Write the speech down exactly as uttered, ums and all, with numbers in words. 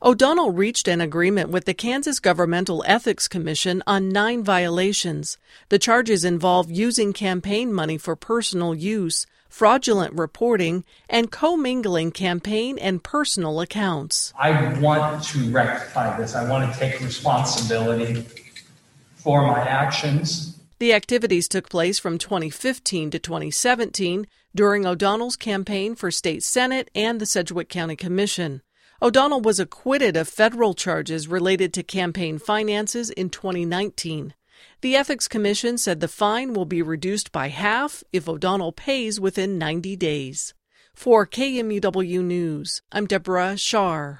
O'Donnell reached an agreement with the Kansas Governmental Ethics Commission on nine violations. The charges involve using campaign money for personal use, fraudulent reporting, and commingling campaign and personal accounts. I want to rectify this. I want to take responsibility for my actions. The activities took place from twenty fifteen to twenty seventeen during O'Donnell's campaign for state senate and the Sedgwick County Commission. O'Donnell was acquitted of federal charges related to campaign finances in twenty nineteen. The Ethics Commission said the fine will be reduced by half if O'Donnell pays within ninety days. For K M U W News, I'm Deborah Shar.